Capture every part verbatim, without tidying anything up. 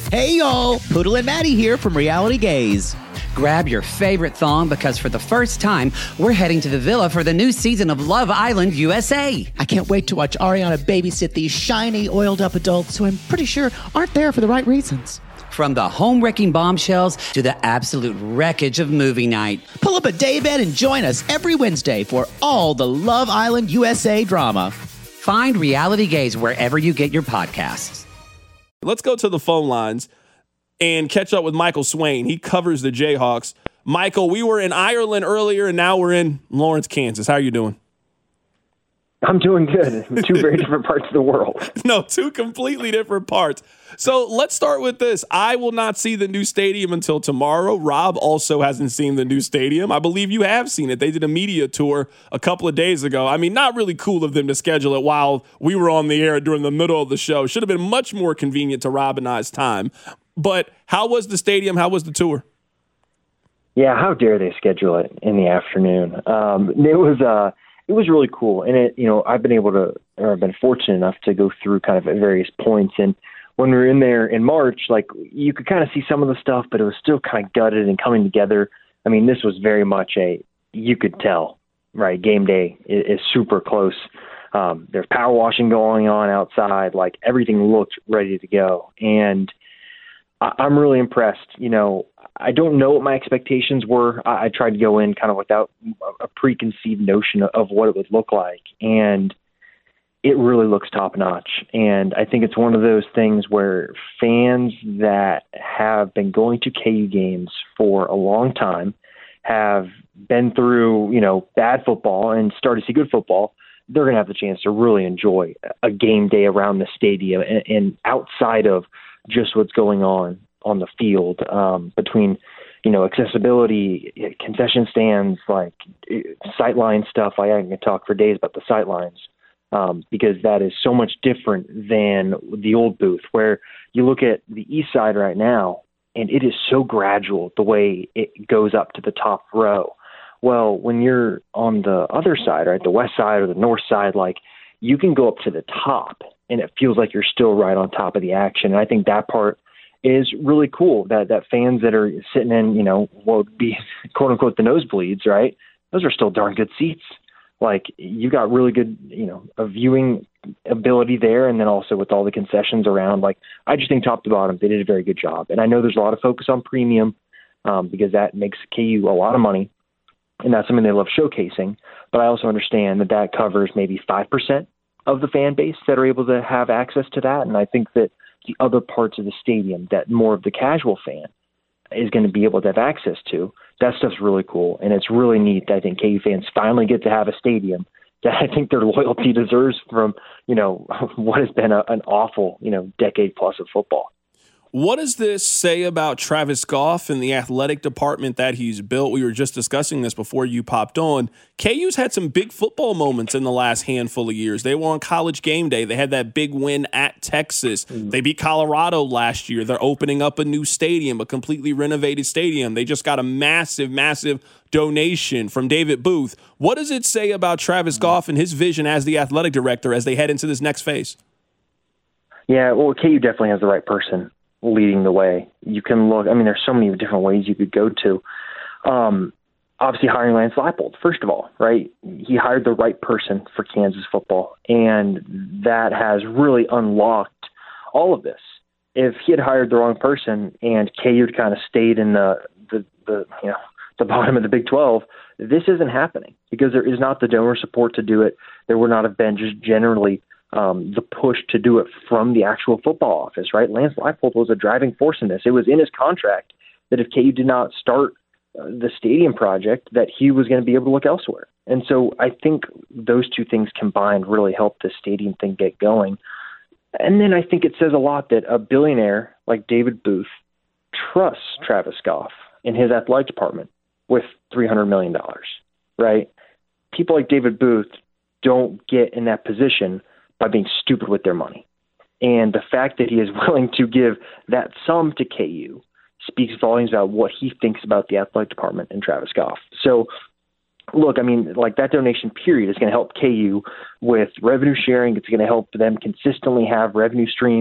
Hey y'all, Poodle and Maddie here from Reality Gaze. Grab your favorite thong because for the first time, we're heading to the villa for the new season of Love Island U S A. I can't wait to watch Ariana babysit these shiny, oiled-up adults who I'm pretty sure aren't there for the right reasons. From the home-wrecking bombshells to the absolute wreckage of movie night. Pull up a daybed and join us every Wednesday for all the Love Island U S A drama. Find Reality Gaze wherever you get your podcasts. Let's go to the phone lines and catch up with Michael Swain. He covers the Jayhawks. Michael, we were in Ireland earlier, and now we're in Lawrence, Kansas. How are you doing? I'm doing good. Two very different parts of the world. No, two completely different parts. So let's start with this. I will not see the new stadium until tomorrow. Rob also hasn't seen the new stadium. I believe you have seen it. They did a media tour a couple of days ago. I mean, not really cool of them to schedule it while we were on the air during the middle of the show. Should have been much more convenient to Rob and I's time. But how was the stadium? How was the tour? Yeah, how dare they schedule it in the afternoon? Um, it was uh, it was really cool, and it you know I've been able to, or I've been fortunate enough to go through kind of at various points. And when we were in there in March, like you could kind of see some of the stuff, but it was still kind of gutted and coming together. I mean, this was very much a you could tell, right? Game day is, is super close. Um, there's power washing going on outside, like everything looked ready to go, and I'm really impressed. You know, I don't know what my expectations were. I, I tried to go in kind of without a preconceived notion of what it would look like. And it really looks top notch. And I think it's one of those things where fans that have been going to K U games for a long time, have been through, you know, bad football and started to see good football, they're going to have the chance to really enjoy a game day around the stadium and, and outside of just what's going on on the field, um, between, you know, accessibility, concession stands, like sightline stuff. I, I can talk for days about the sightlines, um, because that is so much different than the old booth, where you look at the east side right now, and it is so gradual the way it goes up to the top row. Well, when you're on the other side, right, the west side or the north side, like you can go up to the top, and it feels like you're still right on top of the action. And I think that part is really cool, that that fans that are sitting in, you know, what would be quote unquote the nosebleeds, right? Those are still darn good seats. Like you got really good, you know, a viewing ability there. And then also with all the concessions around, like I just think top to bottom, they did a very good job. And I know there's a lot of focus on premium, um, because that makes K U a lot of money. And that's something they love showcasing. But I also understand that that covers maybe five percent of the fan base that are able to have access to that. And I think that the other parts of the stadium that more of the casual fan is going to be able to have access to, that stuff's really cool. And it's really neat that I think K U fans finally get to have a stadium that I think their loyalty deserves from, you know, what has been a, an awful, you know, decade plus of football. What does this say about Travis Goff and the athletic department that he's built? We were just discussing this before you popped on. K U's had some big football moments in the last handful of years. They were on College Game Day. They had that big win at Texas. Mm. They beat Colorado last year. They're opening up a new stadium, a completely renovated stadium. They just got a massive, massive donation from David Booth. What does it say about Travis Goff and his vision as the athletic director as they head into this next phase? Yeah, well, K U definitely has the right person leading the way. You can look, I mean, there's so many different ways you could go to. Um, obviously hiring Lance Leipold, first of all, right? He hired the right person for Kansas football, and that has really unlocked all of this. If he had hired the wrong person and K U had kind of stayed in the, the, the, you know, the bottom of the Big twelve, this isn't happening because there is not the donor support to do it. There would not have been just generally Um, the push to do it from the actual football office, right? Lance Leipold was a driving force in this. It was in his contract that if K U did not start uh, the stadium project, that he was going to be able to look elsewhere. And so I think those two things combined really helped the stadium thing get going. And then I think it says a lot that a billionaire like David Booth trusts Travis Goff in his athletic department with three hundred million dollars, right? People like David Booth don't get in that position by being stupid with their money. And the fact that he is willing to give that sum to K U speaks volumes about what he thinks about the athletic department and Travis Goff. So, look, I mean, like that donation period is going to help K U with revenue sharing. It's going to help them consistently have revenue streams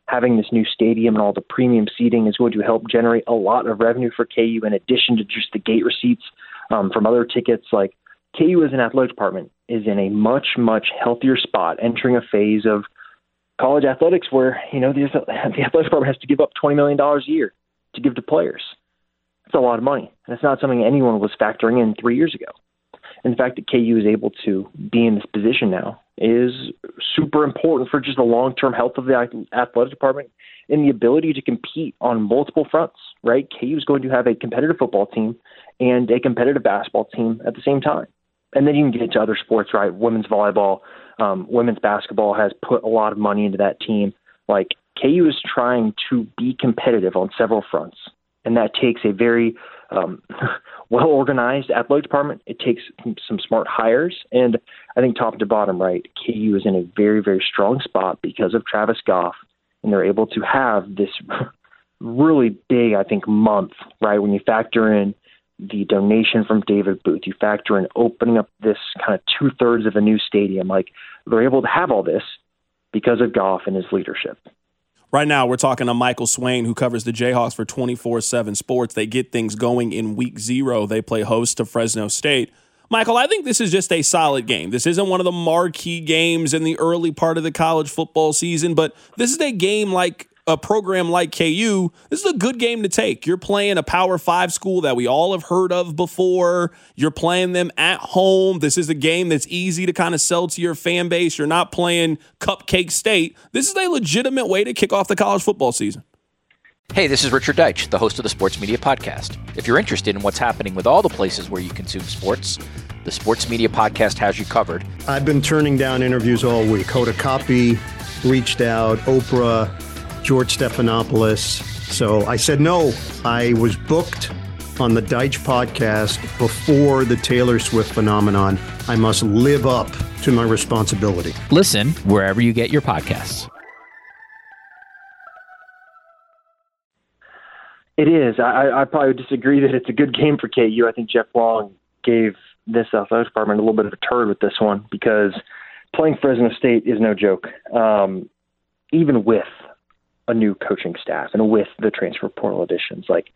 having this new stadium and all the premium seating is going to help generate a lot of revenue for K U in addition to just the gate receipts um, from other tickets. Like K U as an athletic department is in a much, much healthier spot, entering a phase of college athletics where, you know, the, the athletic department has to give up twenty million dollars a year to give to players. It's a lot of money. And it's not something anyone was factoring in three years ago. And the fact that K U is able to be in this position now is super important for just the long-term health of the athletic department and the ability to compete on multiple fronts, right? K U is going to have a competitive football team and a competitive basketball team at the same time. And then you can get into other sports, right? Women's volleyball, um, women's basketball has put a lot of money into that team. Like K U is trying to be competitive on several fronts. And that takes a very um, well-organized athletic department. It takes some smart hires. And I think top to bottom, right, K U is in a very, very strong spot because of Travis Goff. And they're able to have this really big, I think, month, right, when you factor in the donation from David Booth, you factor in opening up this kind of two-thirds of a new stadium. Like, they're able to have all this because of Goff and his leadership. Right now, we're talking to Michael Swain, who covers the Jayhawks for twenty-four seven Sports. They get things going in week zero. They play host to Fresno State. Michael, I think this is just a solid game. This isn't one of the marquee games in the early part of the college football season, but this is a game like a program like K U. This is a good game to take. You're playing a Power Five school that we all have heard of before. You're playing them at home. This is a game that's easy to kind of sell to your fan base. You're not playing Cupcake State. This is a legitimate way to kick off the college football season. Hey, this is Richard Deitch, the host of the Sports Media Podcast. If you're interested in what's happening with all the places where you consume sports, the Sports Media Podcast has you covered. I've been turning down interviews all week. Hoda Kotb reached out, Oprah, George Stephanopoulos. So I said no. I was booked on the Deitch podcast before the Taylor Swift phenomenon. I must live up to my responsibility. Listen wherever you get your podcasts. It is. I, I probably would disagree that it's a good game for K U. I think Jeff Long gave this athletic department a little bit of a turd with this one because playing Fresno State is no joke, um, even with a new coaching staff and with the transfer portal additions. Like,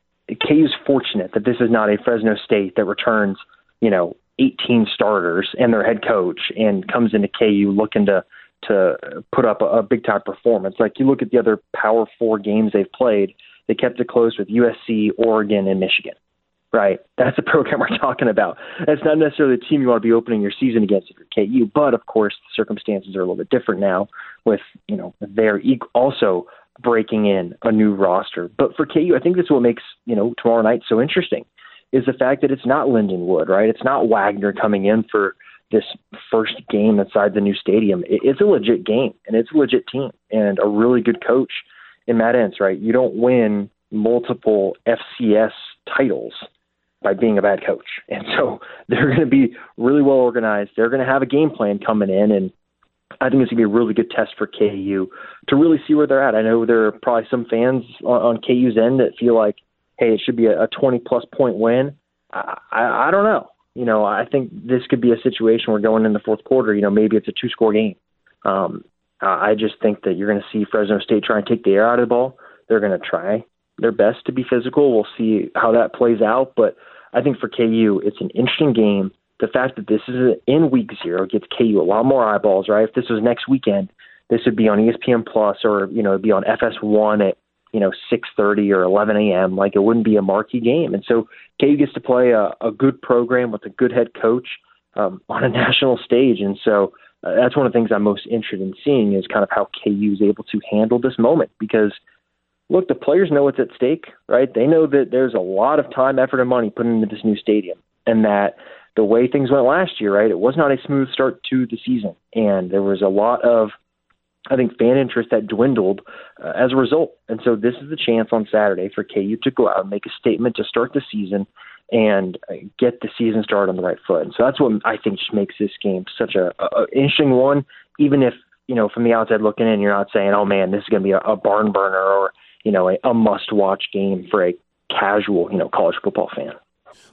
K U's fortunate that this is not a Fresno State that returns, you know, eighteen starters and their head coach and comes into K U looking to to put up a, a big-time performance. Like, you look at the other Power Four games they've played, they kept it close with U S C, Oregon, and Michigan, right? That's the program we're talking about. That's not necessarily the team you want to be opening your season against if you're K U, but of course the circumstances are a little bit different now with, you know, they're also breaking in a new roster. But for K U, I think that's what makes, you know, tomorrow night so interesting is the fact that it's not Lyndon Wood, right? It's not Wagner coming in for this first game inside the new stadium. It's a legit game, and it's a legit team and a really good coach in Matt Entz, right? You don't win multiple F C S titles by being a bad coach. And so they're going to be really well organized. They're going to have a game plan coming in, and I think it's going to be a really good test for K U to really see where they're at. I know there are probably some fans on, on K U's end that feel like, hey, it should be a, a twenty-plus point win. I, I, I don't know. You know, I think this could be a situation where going in the fourth quarter, you know, maybe it's a two-score game. Um, I just think that you're going to see Fresno State try and take the air out of the ball. They're going to try their best to be physical. We'll see how that plays out. But I think for K U, it's an interesting game. The fact that this is in week zero gives K U a lot more eyeballs, right? If this was next weekend, this would be on E S P N Plus or, you know, it'd be on F S one at, you know, six thirty or eleven a.m. Like, it wouldn't be a marquee game. And so K U gets to play a, a good program with a good head coach um, on a national stage. And so uh, that's one of the things I'm most interested in seeing is kind of how K U is able to handle this moment because, look, the players know what's at stake, right? They know that there's a lot of time, effort, and money put into this new stadium and that the way things went last year, right, it was not a smooth start to the season. And there was a lot of, I think, fan interest that dwindled uh, as a result. And so this is the chance on Saturday for K U to go out and make a statement to start the season and uh, get the season started on the right foot. And so that's what I think just makes this game such a, a, a interesting one, even if, you know, from the outside looking in, you're not saying, oh, man, this is going to be a, a barn burner or, you know, a, a must-watch game for a casual, you know, college football fan.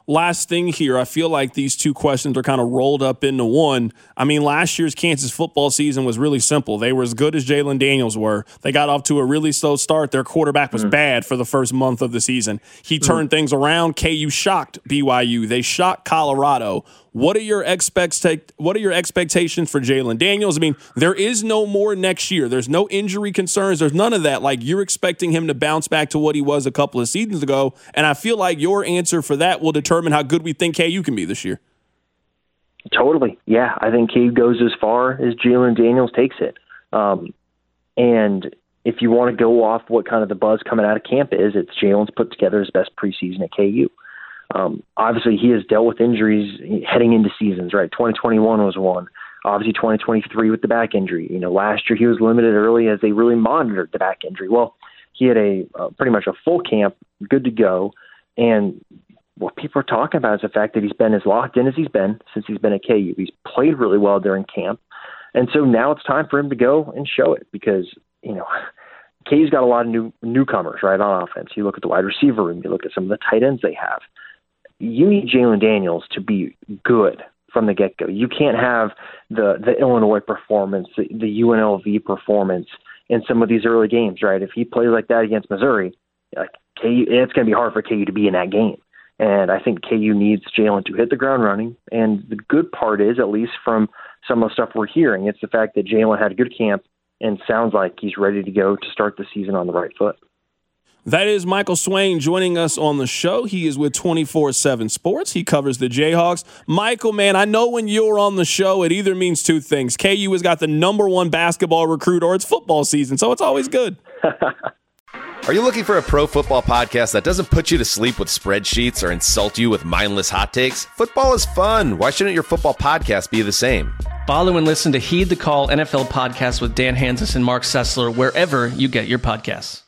last thing here, I feel like these two questions are kind of rolled up into one. I mean, last year's Kansas football season was really simple. They were as good as Jalen Daniels were. They got off to a really slow start. Their quarterback was mm-hmm. bad for the first month of the season. He mm-hmm. turned things around. K U shocked B Y U. They shocked Colorado. What are your expect What are your expectations for Jalen Daniels? I mean, there is no more next year. There's no injury concerns. There's none of that. Like, you're expecting him to bounce back to what he was a couple of seasons ago, and I feel like your answer for that will determine how good we think K U can be this year. Totally, yeah. I think K U goes as far as Jalen Daniels takes it. Um, and if you want to go off what kind of the buzz coming out of camp is, it's Jalen's put together his best preseason at K U. Um, obviously, he has dealt with injuries heading into seasons, right? twenty twenty-one was one. Obviously, twenty twenty-three with the back injury. You know, last year he was limited early as they really monitored the back injury. Well, he had a uh, pretty much a full camp, good to go. And what people are talking about is the fact that he's been as locked in as he's been since he's been at K U. He's played really well during camp. And so now it's time for him to go and show it because, you know, K U's got a lot of new newcomers, right, on offense. You look at the wide receiver room. You look at some of the tight ends they have. You need Jalen Daniels to be good from the get-go. You can't have the, the Illinois performance, the, the U N L V performance in some of these early games, right? If he plays like that against Missouri, like K U, it's going to be hard for K U to be in that game. And I think K U needs Jalen to hit the ground running. And the good part is, at least from some of the stuff we're hearing, it's the fact that Jalen had a good camp and sounds like he's ready to go to start the season on the right foot. That is Michael Swain joining us on the show. He is with twenty-four seven Sports. He covers the Jayhawks. Michael, man, I know when you're on the show, it either means two things. K U has got the number one basketball recruit or it's football season, so it's always good. Are you looking for a pro football podcast that doesn't put you to sleep with spreadsheets or insult you with mindless hot takes? Football is fun. Why shouldn't your football podcast be the same? Follow and listen to Heed the Call N F L podcast with Dan Hanzus and Mark Sessler wherever you get your podcasts.